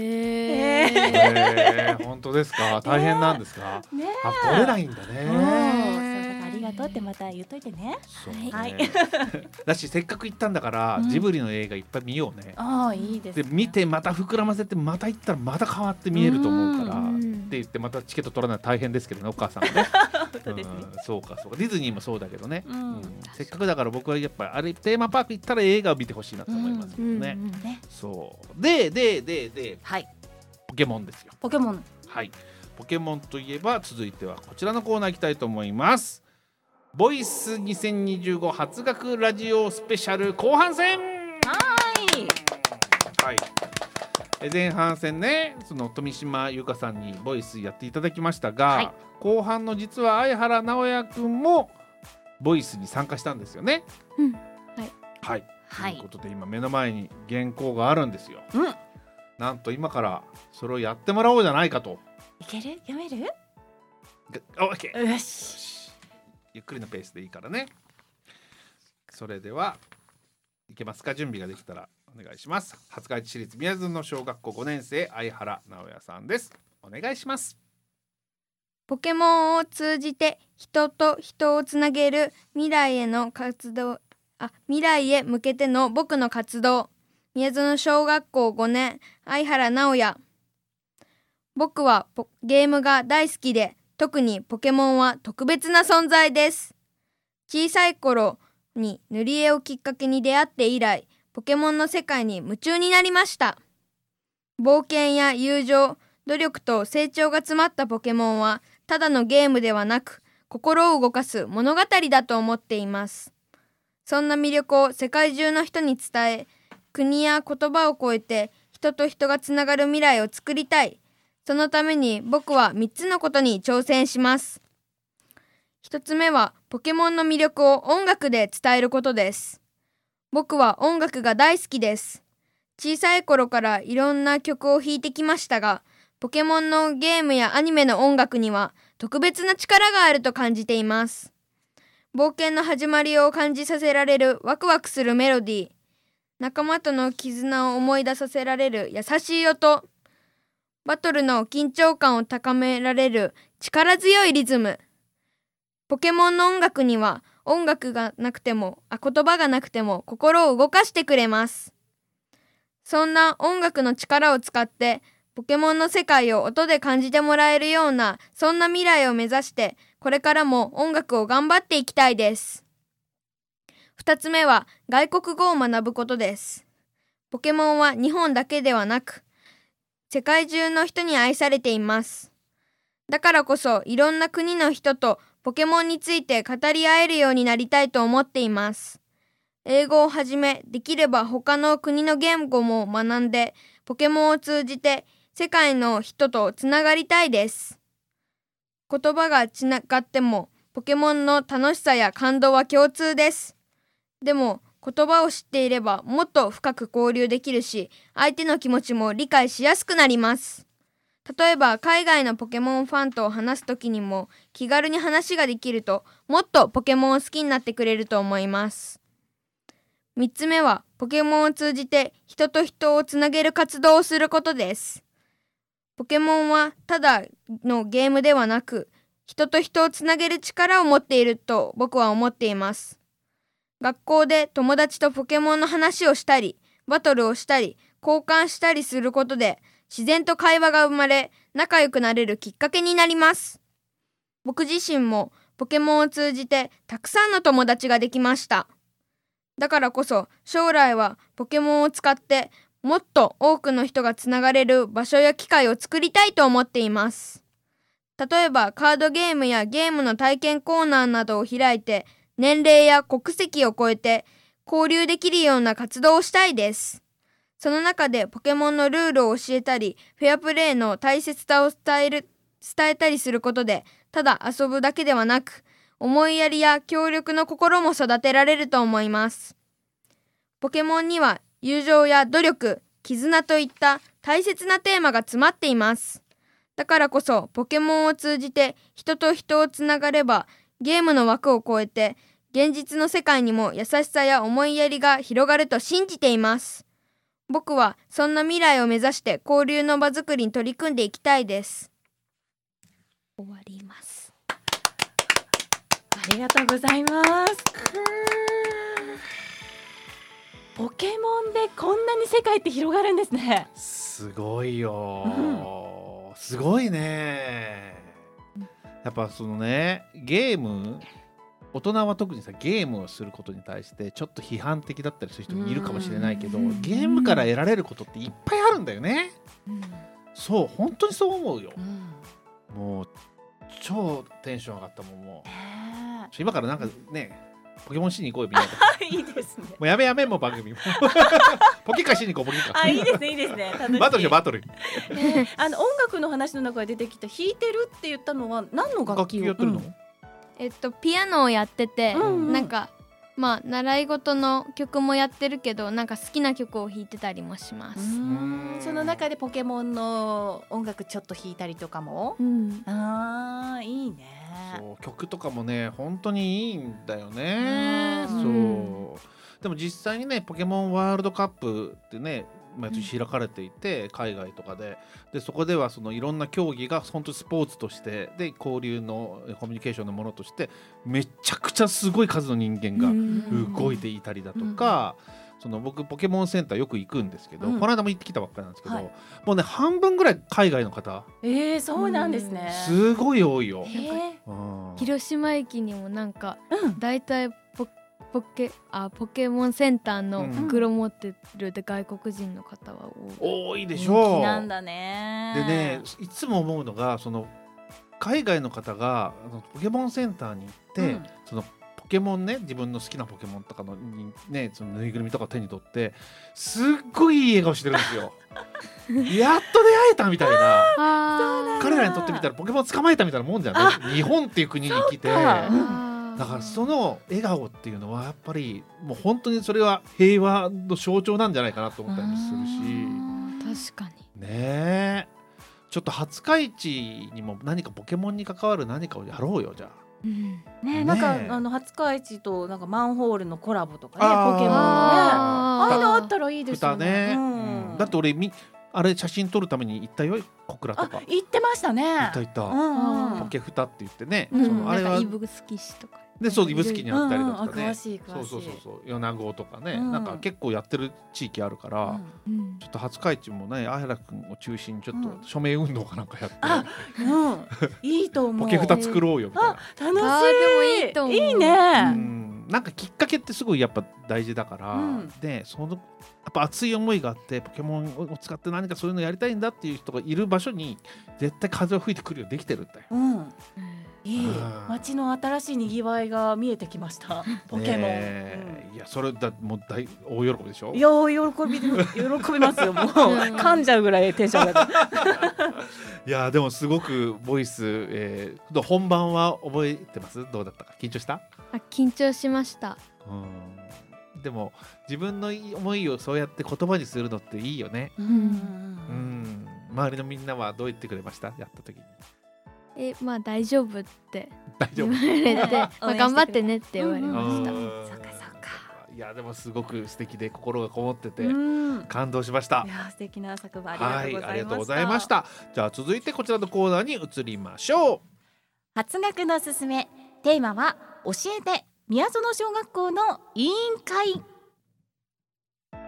本当ですか？大変なんですか？取れないんだね。 ありがとうってまた言っといてね。 だしせっかく行ったんだから、ジブリの映画いっぱい見ようね。 いいですね。 で見てまた膨らませて、また行ったらまた変わって見えると思うからって言って、またチケット取らないと大変ですけどね、お母さんはね。そうかディズニーもそうだけどね、せっかくだから僕はやっぱりあれテーマパーク行ったら映画を見てほしいなと思いますけどね。そうで、ポケモンですよ。 ポケモン、 ポケモンといえば続いてはこちらのコーナー行きたいと思います。ボイス2025初学ラジオスペシャル後半戦。前半戦ね、その富島優香さんにボイスやっていただきましたが、後半の実は相原直也くんもボイスに参加したんですよね。ということで今目の前に原稿があるんですよ。なんと今からそれをやってもらおうじゃないかと。 いける？読める？ オッケー。 よし。 ゆっくりのペースでいいからね。それではいけますか？準備ができたらお願いします。廿日市市立宮津の小学校5年生相原直也さんです。お願いします。 ポケモンを通じて人と人をつなげる未来へ向けての僕の活動。宮津の小学校5年相原直也。僕はゲームが大好きで、特にポケモンは特別な存在です。小さい頃に塗り絵をきっかけに出会って以来、ポケモンの世界に夢中になりました。冒険や友情、努力と成長が詰まったポケモンは、ただのゲームではなく、心を動かす物語だと思っています。そんな魅力を世界中の人に伝え、国や言葉を超えて人と人がつながる未来を作りたい。そのために僕は3つのことに挑戦します。1つ目はポケモンの魅力を音楽で伝えることです。僕は音楽が大好きです。小さい頃からいろんな曲を弾いてきましたが、ポケモンのゲームやアニメの音楽には特別な力があると感じています。冒険の始まりを感じさせられるワクワクするメロディー、仲間との絆を思い出させられる優しい音、バトルの緊張感を高められる力強いリズム。ポケモンの音楽には言葉がなくても心を動かしてくれます。そんな音楽の力を使ってポケモンの世界を音で感じてもらえるような、そんな未来を目指してこれからも音楽を頑張っていきたいです。2つ目は外国語を学ぶことです。ポケモンは日本だけではなく世界中の人に愛されています。だからこそいろんな国の人とポケモンについて語り合えるようになりたいと思っています。英語をはじめできれば他の国の言語も学んで、ポケモンを通じて世界の人とつながりたいです。言葉が違ってもポケモンの楽しさや感動は共通です。でも言葉を知っていればもっと深く交流できるし、相手の気持ちも理解しやすくなります。例えば海外のポケモンファンと話すときにも気軽に話ができると、もっとポケモンを好きになってくれると思います。3つ目はポケモンを通じて人と人をつなげる活動をすることです。ポケモンはただのゲームではなく、人と人をつなげる力を持っていると僕は思っています。学校で友達とポケモンの話をしたり、 バトルをしたり交換したりすることで自然と会話が生まれ、仲良くなれるきっかけになります。僕自身もポケモンを通じてたくさんの友達ができました。だからこそ将来はポケモンを使ってもっと多くの人がつながれる場所や機会を作りたいと思っています。例えばカードゲームやゲームの体験コーナーなどを開いて、年齢や国籍を超えて交流できるような活動をしたいです。その中でポケモンのルールを教えたり、フェアプレーの大切さを伝えたりすることで、ただ遊ぶだけではなく、思いやりや協力の心も育てられると思います。ポケモンには友情や努力、絆といった大切なテーマが詰まっています。だからこそポケモンを通じて人と人をつながれば、ゲームの枠を超えて現実の世界にも優しさや思いやりが広がると信じています。僕はそんな未来を目指して交流の場づくりに取り組んでいきたいです。終わります。 ありがとうございます。ポケモンでこんなに世界って広がるんですね。 すごいよ、すごいね。やっぱそのね、ゲーム、大人は特にさ、ゲームをすることに対してちょっと批判的だったりする人もいるかもしれないけど、ゲームから得られることっていっぱいあるんだよね。そう、本当にそう思うよ。もう超テンション上がったもん。もう今からなんかね、ポケモンしに行こうよみんなで。 いいですね。 もうやめもう番組もポケカしに行こう。ポケカ。 いいですね、いいですね。楽しい。 バトルよバトル。 音楽の話の中で出てきた弾いてるって言ったのは何の楽器をやってるの？ ピアノをやってて、なんかまあ習い事の曲もやってるけど、なんか好きな曲を弾いてたりもします。 その中でポケモンの音楽ちょっと弾いたりとかも、いいね。 そう曲とかもね本当にいいんだよね。そうでも実際にねポケモンワールドカップってね毎年開かれていて、海外とかでそこではそのいろんな競技が本当にスポーツとしてで交流のコミュニケーションのものとしてめちゃくちゃすごい数の人間が動いていたりだとか、その僕ポケモンセンターよく行くんですけど、この間も行ってきたばっかりなんですけど、もうね半分ぐらい海外の方。 そうなんですね。 すごい多いよ。 広島駅にもなんかだいたいポケモンセンターの袋持ってるで外国人の方は多いでしょう。 なんだね。 でね、いつも思うのがその海外の方がポケモンセンターに行って、そのポケモンね、自分の好きなポケモンとかのね、そのぬいぐるみとか手に取ってすっごいいい笑顔してるんですよ。やっと出会えたみたいな。彼らにとってみたらポケモン捕まえたみたいなもんじゃない。日本っていう国に来て。だからその笑顔っていうのはやっぱりもう本当にそれは平和の象徴なんじゃないかなと思ったりもするし、確かにね。ちょっと廿日市にも何かポケモンに関わる何かをやろうよじゃあ。 なんか廿日市となんかマンホールのコラボとかね、ポケモンのね、ああいうのあったらいいですよね。 だって俺あれ写真撮るために行ったよ、小倉とか。 行ってましたね。 行ったポケフタって言ってね、 あれは指宿市とかで、そう指宿にあったりとかね。 詳しいそう米子とかね、なんか結構やってる地域あるから、ちょっと廿日市もね、あやらくんを中心にちょっと署名運動かなんかやって、 いいと思う。 ポケフタ作ろうよみたいな。 楽しい。でもいいと思う。いいね。 なんかきっかけってすごいやっぱ大事だから、でそのやっぱ熱い思いがあってポケモンを使って何かそういうのやりたいんだっていう人がいる場所に絶対風は吹いてくるようにできてるんだよ。 いい街の新しいにぎわいが見えてきました。ポケモン。 いやそれだもう大喜びでしょ。 いや喜びますよ。もう噛んじゃうぐらいテンションが。 いやでもすごくボイス、本番は覚えてます？どうだったか？緊張した？ 緊張しました。 でも自分の思いをそうやって言葉にするのっていいよね。周りのみんなはどう言ってくれました？やった時に。 まあ大丈夫って言われて頑張ってねって言われました。 そうか。 いやでもすごく素敵で心がこもってて感動しました。 いや素敵な作文ありがとうございました。じゃあ続いてこちらのコーナーに移りましょう。 初学のすすめ、テーマは教えて宮園小学校の委員会。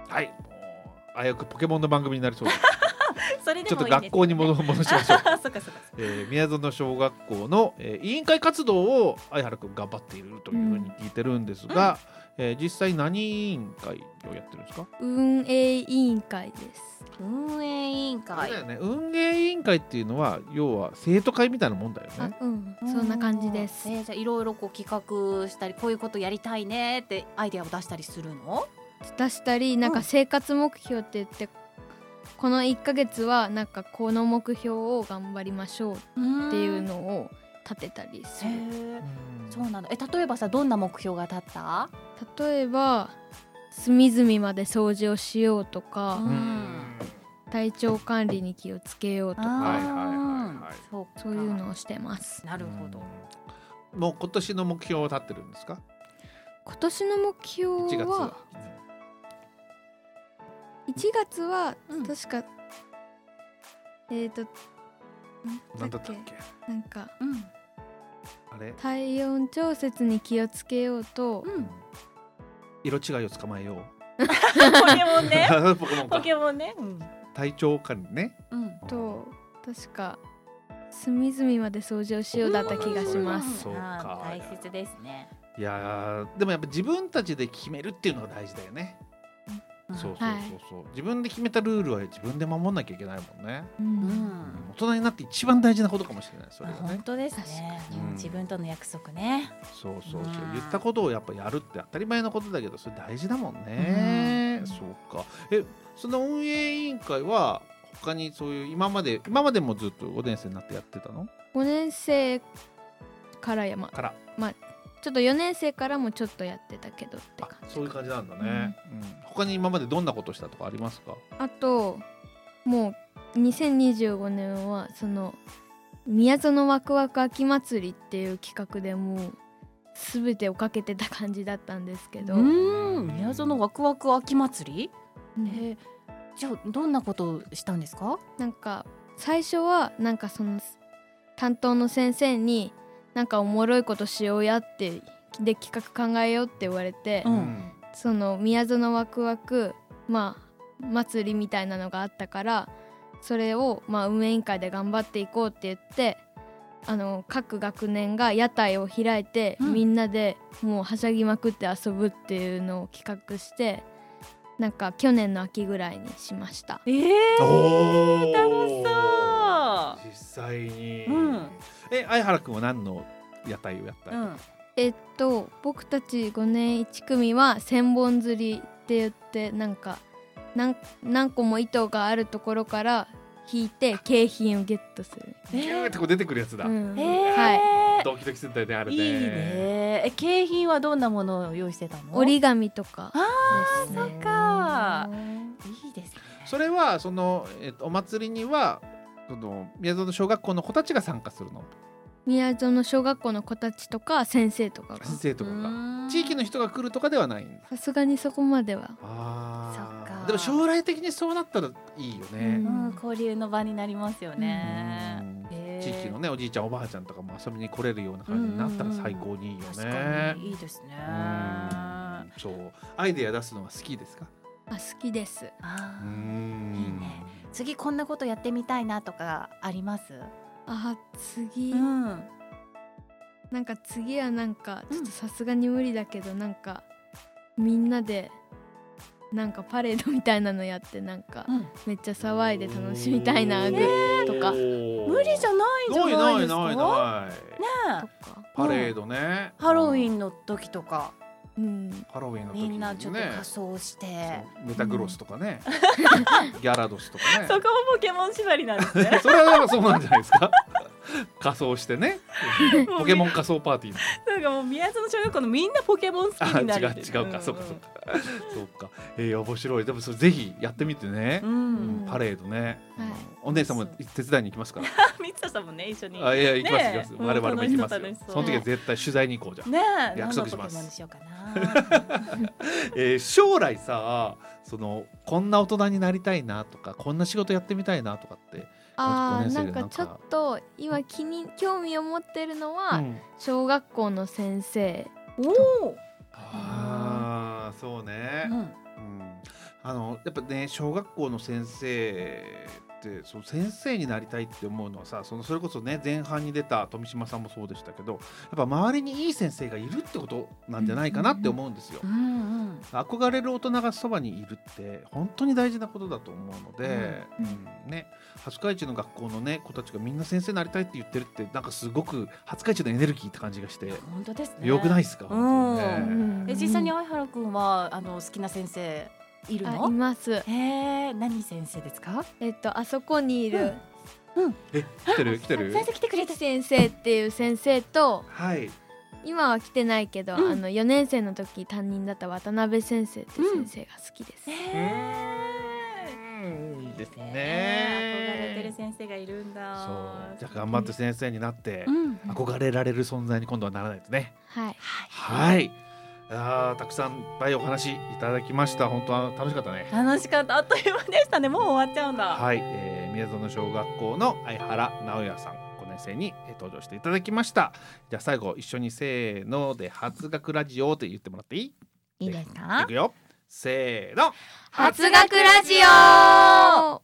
はい、あやくポケモンの番組になりそうですそれでもいいですね、 ちょっと学校に戻しましょうそっかそっか、 宮園小学校の、委員会活動を相原くん頑張っているというふうに聞いてるんですが、実際何委員会をやってるんですか？ 運営委員会です。 運営委員会だよね。運営委員会っていうのは要は生徒会みたいなもんだよね。 そんな感じです。 じゃあいろいろこう企画したり、こういうことやりたいねってアイデアを出したりするの？ 出したり、なんか生活目標って言って、この1ヶ月はなんかこの目標を頑張りましょうっていうのを立てたりする。 そうなの。例えばさ、どんな目標が立った？ 例えば隅々まで掃除をしようとか、体調管理に気をつけようとか、そういうのをしてます。 なるほど。 もう今年の目標を立ってるんですか？ 今年の目標は1月は確か、 なんだったっけ？ なんか、 あれ？ 体温調節に気をつけようと、 色違いを捕まえよう。 ポケモンね。ポケモンね。 体調管理ね。 と確か隅々まで掃除をしようだった気がします。 そうか。 大切ですね。 いやでもやっぱ自分たちで決めるっていうのが大事だよね。そう、自分で決めたルールは自分で守んなきゃいけないもんね。大人になって一番大事なことかもしれない。それがね。 本当ですね。自分との約束ね。 そう言ったことをやっぱやるって当たり前のことだけど、それ大事だもんね。そうか。その運営委員会は他にそういう今までもずっと5年生になってやってたの？5 年生からちょっと4年生からもちょっとやってたけどって感じ。 そういう感じなんだね。他に今までどんなことしたとかありますか？ あともう2025年はその宮園ワクワク秋祭りっていう企画でもう全てをかけてた感じだったんですけど。 宮園ワクワク秋祭り？じゃあどんなことをしたんですか？ なんか最初はなんかその担当の先生になんかおもろいことしようやってで企画考えようって言われて、その宮園ワクワク祭りみたいなのがあったから、それを運営委員会で頑張っていこうって言って、各学年が屋台を開いて、みんなでもうはしゃぎまくって遊ぶっていうのを企画して、なんか去年の秋ぐらいにしました。 楽しそう。 実際に、相原くんは何の屋台をやったの？ 僕たち5年1組は千本釣りって言って、なんか何個も糸があるところから引いて景品をゲットする。 ギューってこう出てくるやつだ。 はい。 ドキドキするんだよね、あれね。 いいね。景品はどんなものを用意してたの？ 折り紙とかですね。 そっか。いいですね。 それはその、お祭りには宮園小学校の子たちが参加するの？ 宮園小学校の子たちとか先生とかが。 地域の人が来るとかではないんだ。 さすがにそこまでは。 そっか。 でも将来的にそうなったらいいよね。 交流の場になりますよね。 地域のね、おじいちゃんおばあちゃんとかも遊びに来れるような感じになったら最高にいいよね。 確かにいいですね。 そう、アイデア出すのは好きですか？ 好きです。 いいね。次こんなことやってみたいなとかあります？ 次、なんか次はなんかちょっとさすがに無理だけど、なんかみんなでなんかパレードみたいなのやって、なんかめっちゃ騒いで楽しみたいなとか。 無理じゃないんじゃないですか？ ないパレードね。 ハロウィンの時とか。 ハロウィンの時みんなちょっと仮装してメタグロスとかね、ギャラドスとかね。 そこもポケモン縛りなんですね。 それはそうなんじゃないですか。仮装してね、ポケモン仮装パーティー。 なんかもう宮園小学校のみんなポケモン好きになる。 違うか、そうか。そうか。面白い。でもそれぜひやってみてね。パレードね。お姉さんも手伝いに行きますから。 三田さんもね、一緒に。 いや、行きます。我々も行きますよ。その時は絶対取材に行こうじゃん。約束します。将来さ、こんな大人になりたいなとか、こんな仕事やってみたいなとかって。 なんかちょっと今興味を持ってるのは、小学校の先生。 そうね。 やっぱね小学校の先生ってその先生になりたいって思うのはさ、それこそね前半に出た富島さんもそうでしたけど、やっぱ周りにいい先生がいるってことなんじゃないかなって思うんですよ。憧れる大人がそばにいるって本当に大事なことだと思うので、ね、廿日市の学校のね子たちがみんな先生になりたいって言ってるって、なんかすごく廿日市のエネルギーって感じがして本当ですね。 よくないですか？ 実際に相原くんは好きな先生いるの？ います。 何先生ですか？ あそこにいる、 来てる先生来てくれた先生っていう先生と、 はい、 今は来てないけど、4年生の時担任だった渡辺先生って先生が好きです。 いいですね。 憧れてる先生がいるんだ。 そう、じゃあ頑張って先生になって、憧れられる存在に今度はならないとね。はい。たくさんいっぱいお話いただきました。本当は楽しかったね。 楽しかった。あっという間でしたね。もう終わっちゃうんだ。 はい、宮園小学校の相原直也さん5年生に登場していただきました。じゃあ最後一緒にせーので初学ラジオって言ってもらっていい？ いいですか？ いくよ。せーの。 初学ラジオ。